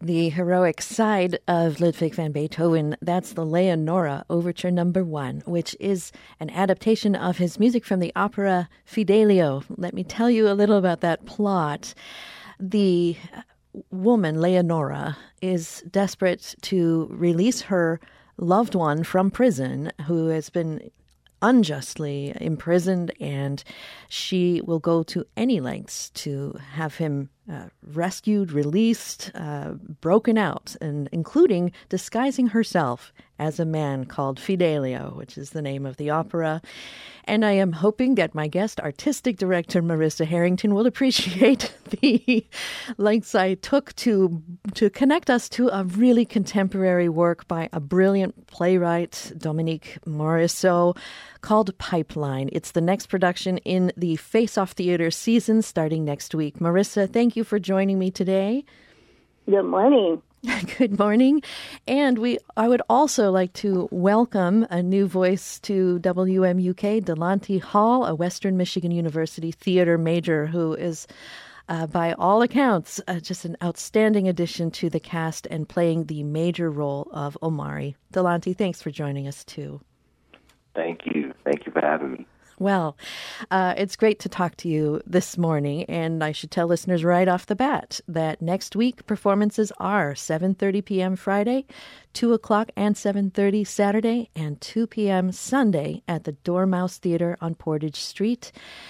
the heroic side of Ludwig van Beethoven. That's the Leonora Overture Number 1, which is an adaptation of his music from the opera Fidelio. Let me tell you a little about that plot. The woman, Leonora, is desperate to release her loved one from prison who has been unjustly imprisoned, and she will go to any lengths to have him rescued, released, broken out, and including disguising herself as a man called Fidelio, which is the name of the opera. And I am hoping that my guest artistic director, Marissa Harrington, will appreciate the lengths I took to connect us to a really contemporary work by a brilliant playwright, Dominique Morisseau, called Pipeline. It's the next production in the Face Off Theater season starting next week. Marissa, thank you for joining me today. Good morning. Good morning. And I would also like to welcome a new voice to WMUK, Delonte Hall, a Western Michigan University theater major who is, by all accounts, just an outstanding addition to the cast and playing the major role of Omari. Delonte, thanks for joining us, too. Thank you. Thank you for having me. Well, it's great to talk to you this morning, and I should tell listeners right off the bat that next week performances are 7:30 p.m. Friday, 2 o'clock and 7:30 Saturday, and 2 p.m. Sunday at the Dormouse Theater on Portage Street.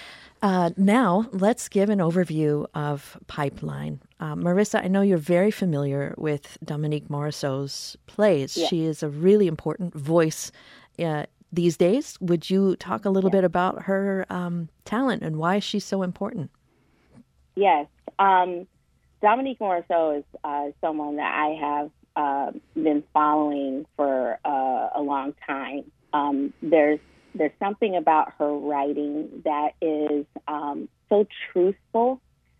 Now, let's give an overview of Pipeline. Marissa, I know you're very familiar with Dominique Morisseau's plays. Yeah. She is a really important voice these days. Would you talk a little bit about her talent and why she's so important? Yes. Dominique Morisseau is someone that I have been following for a long time. There's something about her writing that is so truthful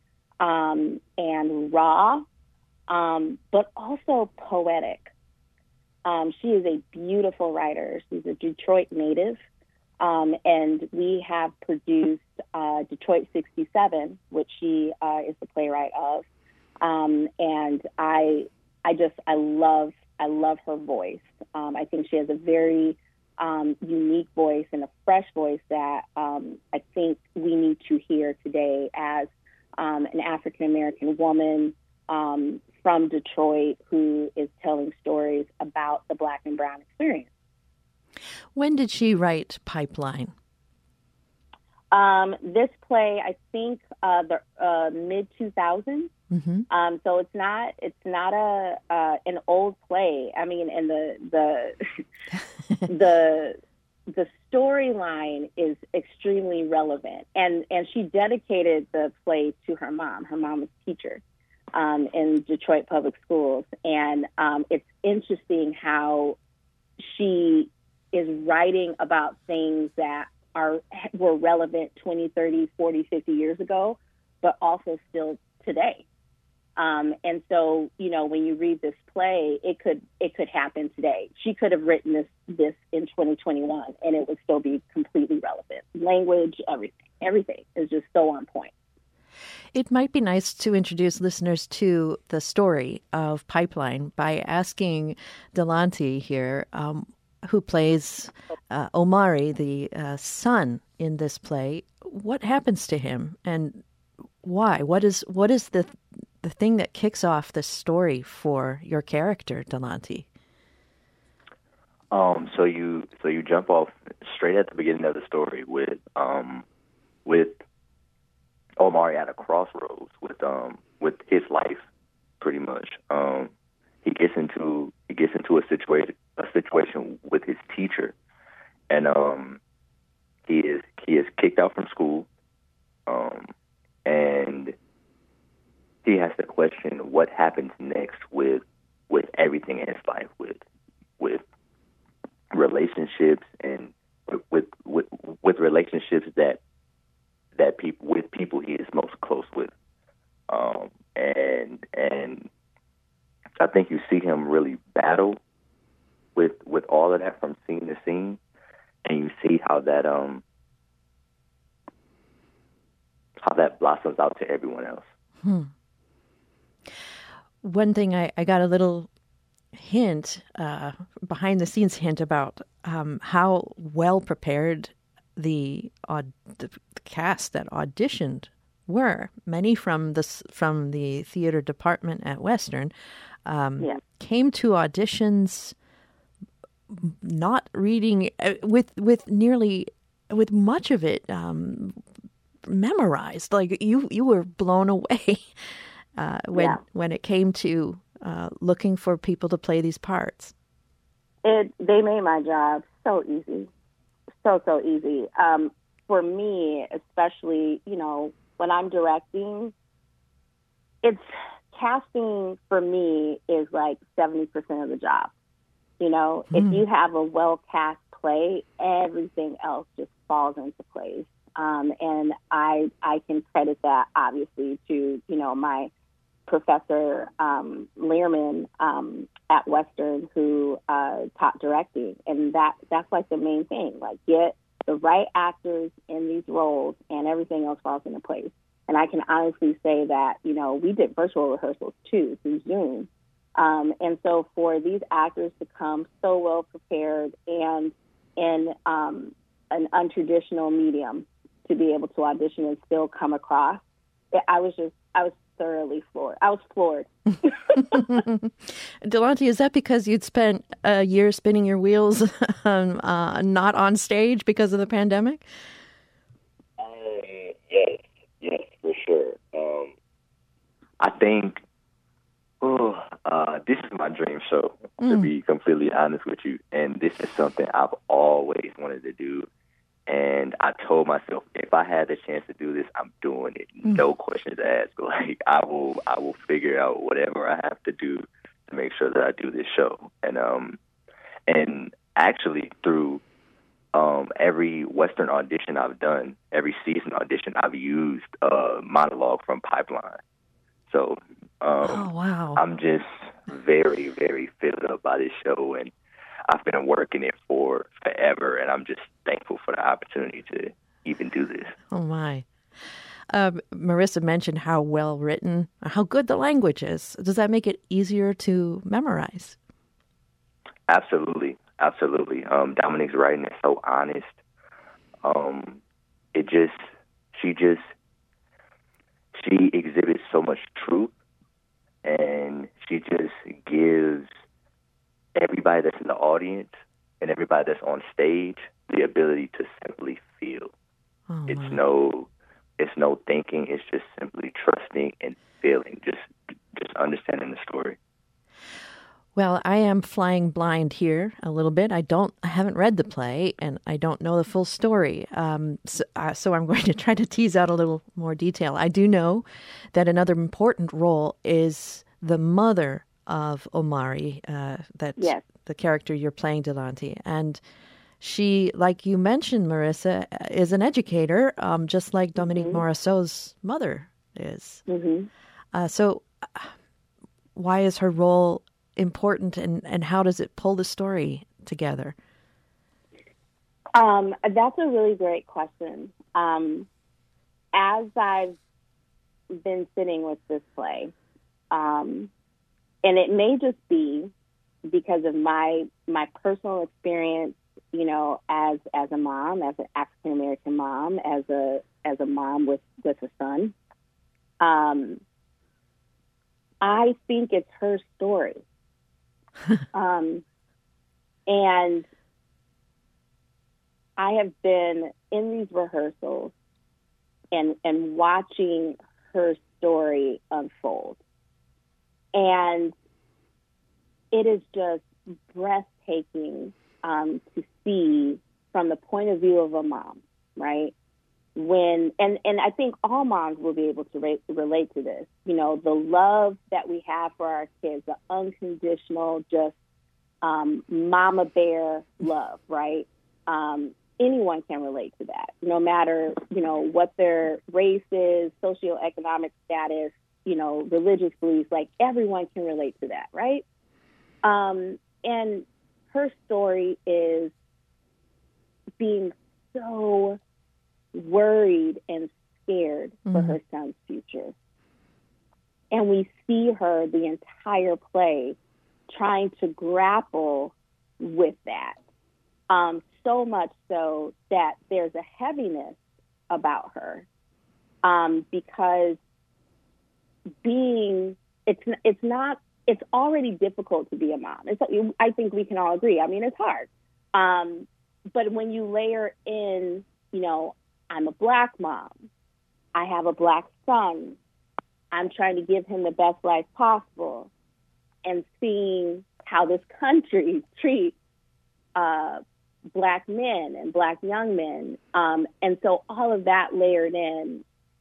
and raw, but also poetic. She is a beautiful writer. She's a Detroit native, and we have produced Detroit 67, which she is the playwright of. And I love her voice. I think she has a very unique voice and a fresh voice that I think we need to hear today as an African American woman from Detroit who is telling stories about the Black and Brown experience. When did she write Pipeline? This play, I think, the mid 2000s. Mm-hmm. So it's not an old play. I mean, and the storyline is extremely relevant, and she dedicated the play to her mom. Her mom was a teacher in Detroit Public Schools. And it's interesting how she is writing about things that were relevant 20, 30, 40, 50 years ago, but also still today. And so, when you read this play, it could happen today. She could have written this in 2021 and it would still be completely relevant. Language, everything is just so on point. It might be nice to introduce listeners to the story of Pipeline by asking Delonte here, who plays Omari, the son in this play. What happens to him and why? What is the thing that kicks off the story for your character, Delonte? So you jump off straight at the beginning of the story with Omari at a crossroads with his life, pretty much. He gets into a situation with his teacher, and he is kicked out from school, and he has to question what happens next with everything in his life, with relationships and with relationships that people he is most close with, and I think you see him really battle with all of that from scene to scene, and you see how that blossoms out to everyone else. one thing I got a little hint, behind the scenes hint about how well prepared the cast that auditioned were. Many from the theater department at Western came to auditions not reading with much of it memorized. Like you were blown away when it came to looking for people to play these parts. They made my job so easy, so easy. For me, especially, when I'm directing, it's casting for me is like 70% of the job. If you have a well-cast play, everything else just falls into place. And I can credit that, obviously, to, my professor, Learman, at Western, who taught directing. And that's like the main thing, like get the right actors in these roles and everything else falls into place. And I can honestly say that, we did virtual rehearsals too through Zoom. And so for these actors to come so well prepared and in an untraditional medium to be able to audition and still come across, I was thoroughly floored. I was floored. Delonte, is that because you'd spent a year spinning your wheels not on stage because of the pandemic? Yes, for sure. I think this is my dream show, to be completely honest with you. And this is something I've always wanted to do. And I told myself, if I had the chance to do this, I'm doing it. No questions asked. Like I will figure out whatever I have to do to make sure that I do this show. And actually through every Western audition I've done, every season audition, I've used a monologue from Pipeline. So oh wow, I'm just very, very filled up by this show, and I've been working it for forever, and I'm just thankful for the opportunity to even do this. Oh, my. Marissa mentioned how well written, how good the language is. Does that make it easier to memorize? Absolutely. Dominique's writing is so honest. She exhibits so much truth, and she just gives everybody that's in the audience and everybody that's on stage the ability to simply feel. Oh, it's no thinking. It's just simply trusting and feeling, just understanding the story. Well, I am flying blind here a little bit. I haven't read the play, and I don't know the full story. So I'm going to try to tease out a little more detail. I do know that another important role is the mother of Omari, the character you're playing, Delonte. And she, like you mentioned, Marissa, is an educator, just like Dominique Morisseau's mother is. So why is her role important, and how does it pull the story together? That's a really great question. As I've been sitting with this play, and it may just be because of my personal experience, as a mom, as an African American mom, as a mom with a son. I think it's her story. And I have been in these rehearsals and watching her story unfold. And it is just breathtaking to see from the point of view of a mom, right? And I think all moms will be able to relate to this. The love that we have for our kids, the unconditional, just mama bear love, right? Anyone can relate to that, no matter, what their race is, socioeconomic status, religious beliefs, like everyone can relate to that, right? And her story is being so worried and scared for her son's future. And we see her the entire play trying to grapple with that. So much so that there's a heaviness about her, because it's already difficult to be a mom. I think we can all agree. I mean, it's hard. But when you layer in, I'm a Black mom, I have a Black son, I'm trying to give him the best life possible, and seeing how this country treats Black men and Black young men. And so all of that layered in,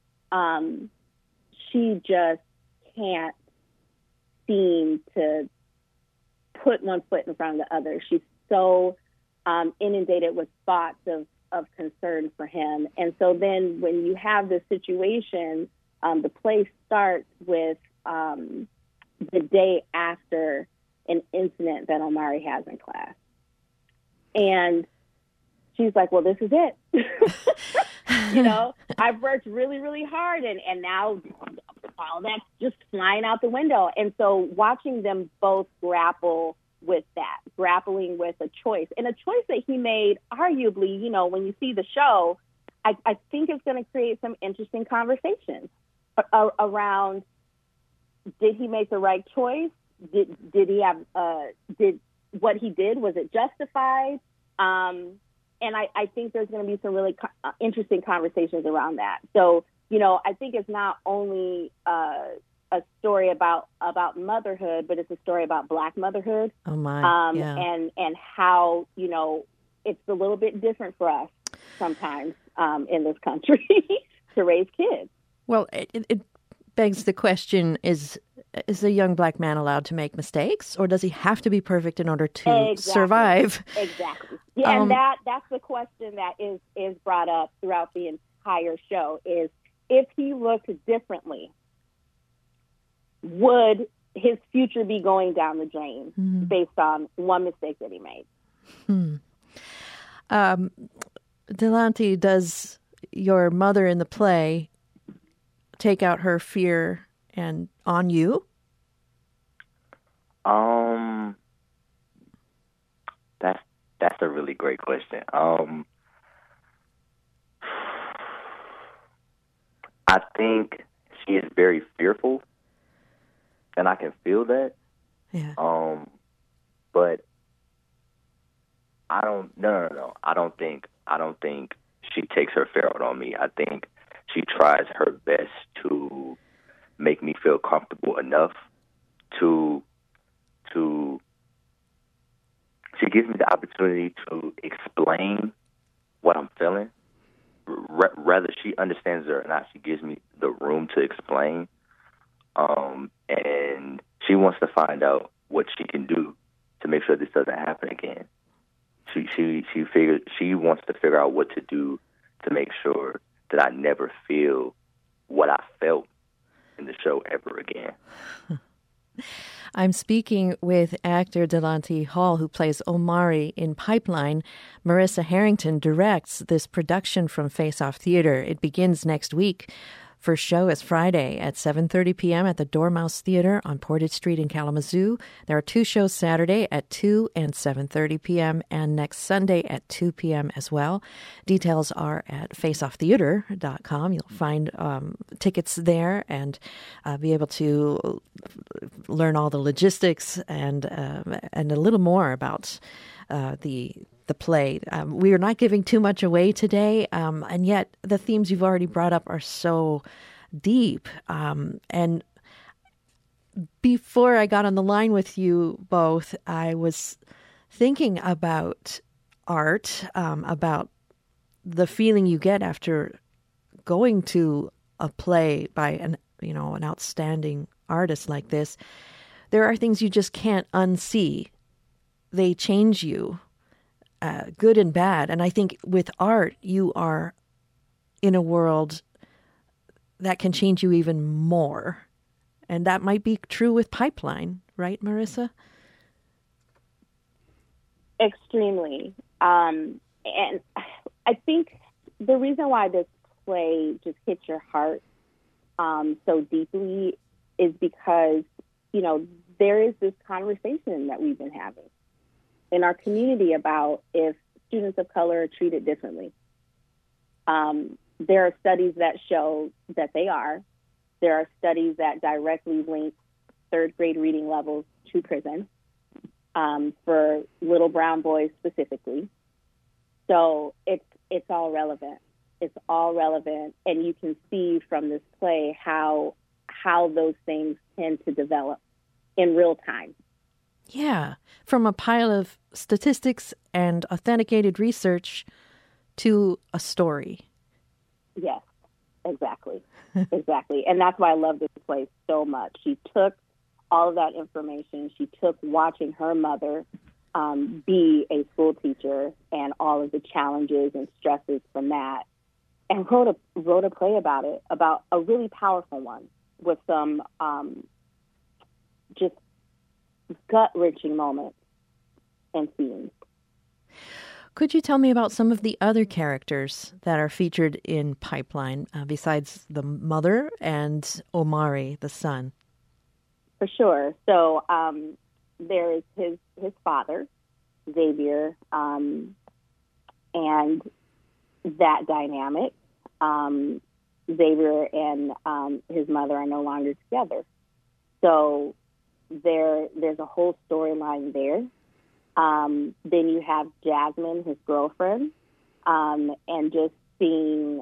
she just can't seem to put one foot in front of the other. She's so inundated with thoughts of concern for him. And so then when you have this situation, the play starts with the day after an incident that Omari has in class. And she's like, well, this is it. I've worked really, really hard, and now all that's just flying out the window. And so watching them both grapple with that, grappling with a choice, and a choice that he made, arguably, when you see the show, I think it's going to create some interesting conversations around, did he make the right choice? Did he have, did what he did, was it justified? And I think there's going to be some really interesting conversations around that. So, I think it's not only a story about motherhood, but it's a story about Black motherhood. Oh my! Yeah. And how it's a little bit different for us sometimes in this country to raise kids. Well, it begs the question: is a young Black man allowed to make mistakes, or does he have to be perfect in order to survive? Exactly. Yeah, and that's the question that is brought up throughout the entire show: is if he looked differently, would his future be going down the drain based on one mistake that he made? Delante, does your mother in the play take out her fear and on you? That's a really great question. I think she is very fearful, and I can feel that. Yeah. But I don't. No. I don't think she takes her fear out on me. I think she tries her best to make me feel comfortable enough to. She gives me the opportunity to explain what I'm feeling. Rather she understands it or not, she gives me the room to explain. And she wants to find out what she can do to make sure this doesn't happen again. She wants to figure out what to do to make sure that I never feel what I felt in the show ever again. I'm speaking with actor Delante Hall, who plays Omari in Pipeline. Marissa Harrington directs this production from Face Off Theater. It begins next week. First show is Friday at 7:30 p.m. at the Dormouse Theater on Portage Street in Kalamazoo. There are two shows Saturday at 2 and 7:30 p.m. and next Sunday at 2 p.m. as well. Details are at faceofftheater.com. You'll find tickets there and be able to learn all the logistics and a little more about the play. We are not giving too much away today, and yet the themes you've already brought up are so deep. And before I got on the line with you both, I was thinking about art, about the feeling you get after going to a play by an outstanding artist like this. There are things you just can't unsee. They change you. Good and bad. And I think with art, you are in a world that can change you even more. And that might be true with Pipeline, right, Marissa? Extremely. And I think the reason why this play just hits your heart so deeply is because, there is this conversation that we've been having in our community about if students of color are treated differently. There are studies that show that they are. There are studies that directly link third grade reading levels to prison for little brown boys specifically. So it's all relevant. It's all relevant, and you can see from this play how those things tend to develop in real time. Yeah, from a pile of statistics and authenticated research to a story. Yes, exactly. Exactly. And that's why I love this play so much. She took all of that information. She took watching her mother be a school teacher and all of the challenges and stresses from that, and wrote a play about it, about a really powerful one with some just gut-wrenching moments and scenes. Could you tell me about some of the other characters that are featured in Pipeline, besides the mother and Omari, the son? For sure. So there is his father, Xavier, and that dynamic. Xavier and his mother are no longer together. So there's a whole storyline there. Then you have Jasmine, his girlfriend, and just seeing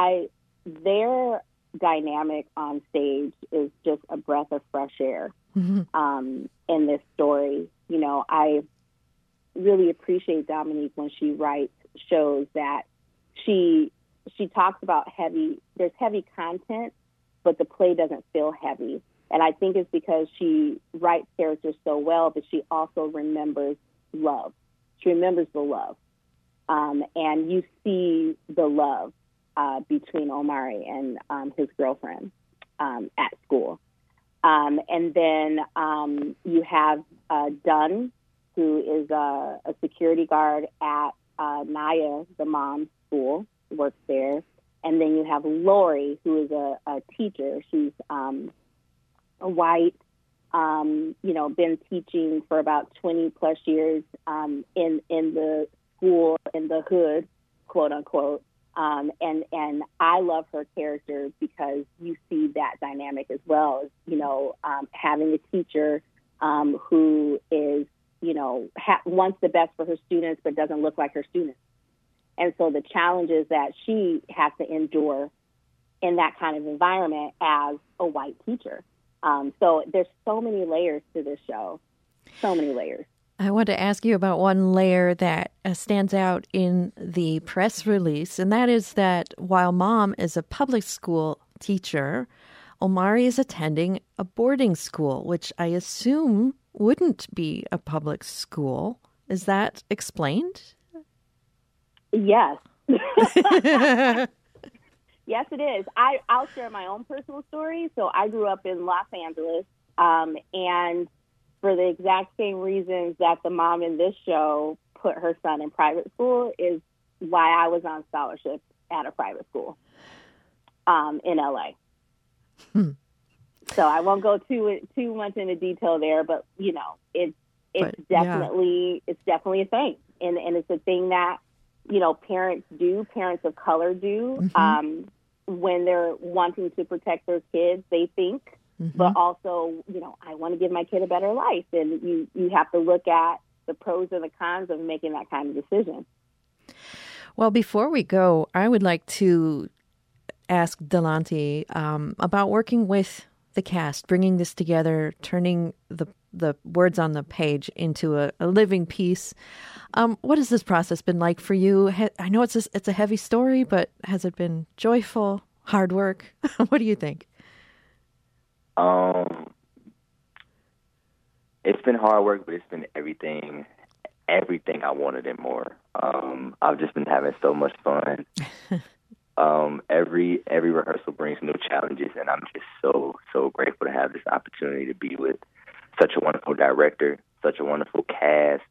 their dynamic on stage is just a breath of fresh air in this story. I really appreciate Dominique when she writes shows that she talks about there's heavy content, but the play doesn't feel heavy. And I think it's because she writes characters so well, but she also remembers love. She remembers the love. And you see the love between Omari and his girlfriend at school. And then you have Dunn, who is a security guard at Naya, the mom's school, works there. And then you have Lori, who is a teacher. She's a white, been teaching for about 20 plus years in the school, in the hood, quote unquote. And I love her character because you see that dynamic as well, having a teacher who is, wants the best for her students, but doesn't look like her students. And so the challenges that she has to endure in that kind of environment as a white teacher. So there's so many layers to this show, so many layers. I want to ask you about one layer that stands out in the press release, and that is that while Mom is a public school teacher, Omari is attending a boarding school, which I assume wouldn't be a public school. Is that explained? Yes. Yes, it is. I'll share my own personal story. So I grew up in Los Angeles, and for the exact same reasons that the mom in this show put her son in private school is why I was on scholarship at a private school in LA. So I won't go too much into detail there, but it's definitely a thing, and it's a thing that parents of color do when they're wanting to protect their kids. They think. But also, I want to give my kid a better life. And you have to look at the pros and the cons of making that kind of decision. Well, before we go, I would like to ask Delonte about working with the cast, bringing this together, turning the words on the page into a living piece. What has this process been like for you? I know it's a heavy story, but has it been joyful, hard work? What do you think? It's been hard work, but it's been everything I wanted and more. I've just been having so much fun. Every rehearsal brings new challenges, and I'm just so grateful to have this opportunity to be with such a wonderful director, such a wonderful cast,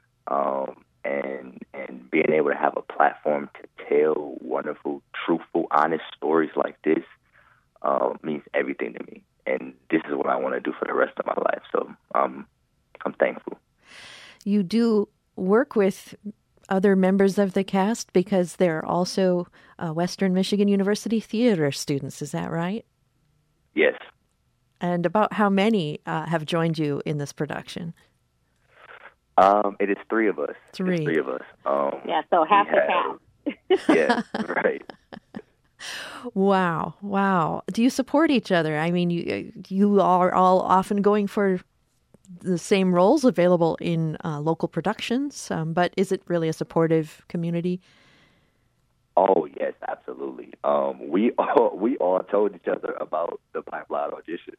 and being able to have a platform to tell wonderful, truthful, honest stories like this means everything to me. And this is what I want to do for the rest of my life. So I'm thankful. You do work with other members of the cast because they're also Western Michigan University theater students. Is that right? Yes. And about how many have joined you in this production? It is 3 of us. Three. It's 3 of us. So half the cast. Yeah, right. Wow. Do you support each other? I mean, you are all often going for the same roles available in local productions, but is it really a supportive community? Oh yes, absolutely. We all told each other about the Pipeline audition.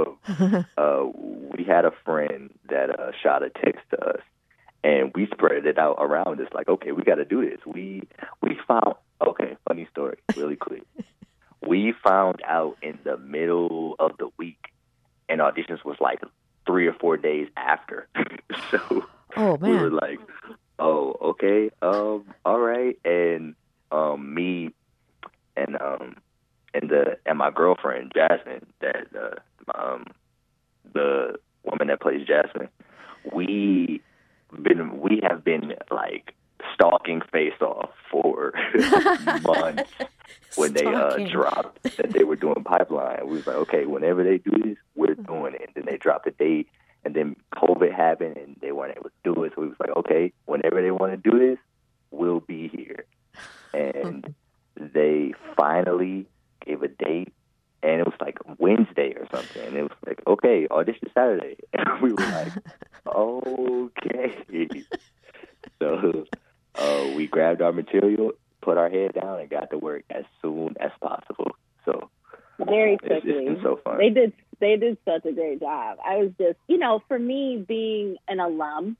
We had a friend that shot a text to us, and we spread it out around us. Like, okay, we got to do this. We found funny story, really quick. We found out in the middle of the week, and auditions was like 3 or 4 days after. So we were like, oh, okay, all right, and me and my girlfriend Jasmine, that the woman that plays Jasmine, we have been like stalking Face Off for months when they dropped that they were doing Pipeline. We was like, okay, whenever they do this, we're doing it. And then they dropped the date, and then COVID happened, and they weren't able to do it. So we was like, okay, whenever they want to do this, we'll be here. And they finally gave a date, and it was like Wednesday or something. And it was like, okay, audition Saturday. And we were like, okay. So we grabbed our material, put our head down, and got to work as soon as possible. So very quickly. It's been so fun. They did such a great job. I was just, for me being an alum,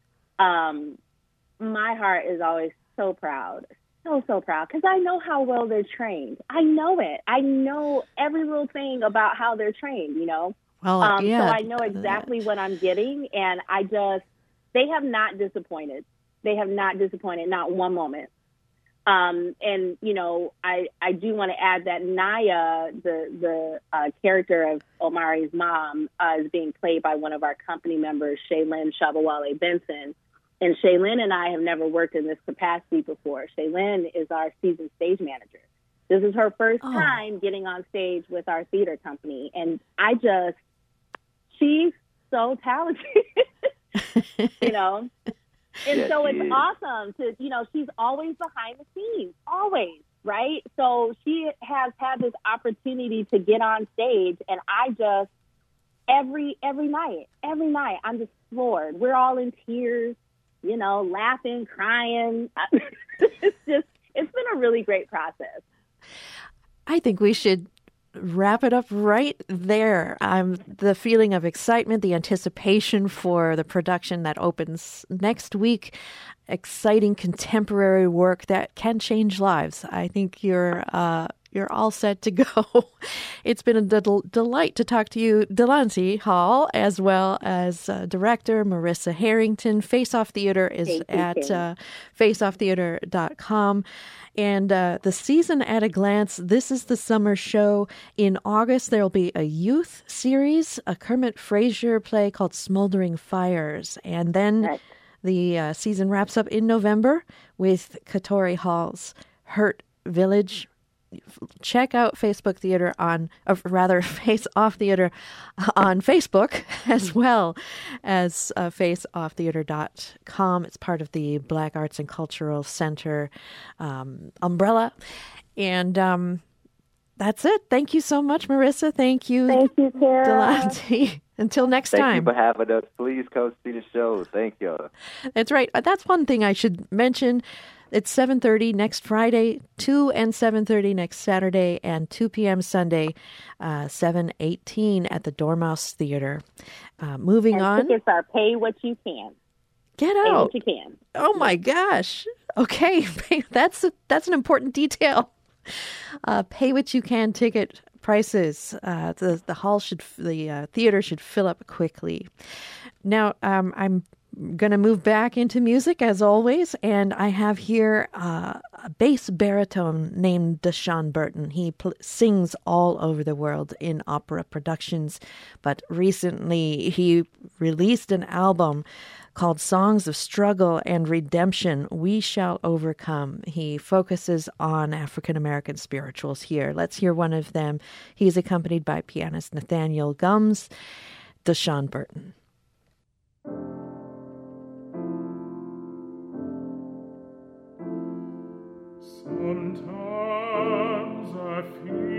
my heart is always so proud. So proud, because I know how well they're trained. I know it. I know every little thing about how they're trained, Well, So I know exactly what I'm getting, and they have not disappointed. They have not disappointed, not one moment. And, I do want to add that Naya, the character of Omari's mom, is being played by one of our company members, Shaylin Shabawale Benson. And Shaylin and I have never worked in this capacity before. Shaylin is our season stage manager. This is her first time getting on stage with our theater company. And she's so talented, And yes, so it's awesome to, she's always behind the scenes, always, right? So she has had this opportunity to get on stage, and I just, every night, I'm just floored. We're all in tears. Laughing, crying. It's been a really great process. I think we should wrap it up right there. The feeling of excitement, the anticipation for the production that opens next week, exciting contemporary work that can change lives. I think you're all set to go. It's been a delight to talk to you, Delancey Hall, as well as director Marissa Harrington. Face Off Theater is at faceofftheater.com. And the season at a glance, this is the summer show. In August, there will be a youth series, a Kermit Frazier play called Smoldering Fires. And then the season wraps up in November with Katori Hall's Hurt Village. Check out Facebook Theater Face Off Theater on Facebook, as well as faceofftheater.com. It's part of the Black Arts and Cultural Center umbrella. And that's it. Thank you so much, Marissa. Thank you, Tara. Delancey. Until next time. Thank you for having us. Please come see the show. Thank you. That's right. That's one thing I should mention. It's 7:30 next Friday, 2 and 7:30 next Saturday, and 2 p.m. Sunday, 7:18 at the Dormouse Theater. Moving on. Tickets are pay what you can. Get out. Pay what you can. Oh my gosh. Okay, that's an important detail. Pay what you can ticket prices. The theater should fill up quickly. Now, I'm going to move back into music as always, and I have here a bass baritone named Deshaun Burton. He sings all over the world in opera productions, but recently he released an album called Songs of Struggle and Redemption, We Shall Overcome. He focuses on African-American spirituals here. Let's hear one of them. He's accompanied by pianist Nathaniel Gums. Deshaun Burton. Sometimes I feel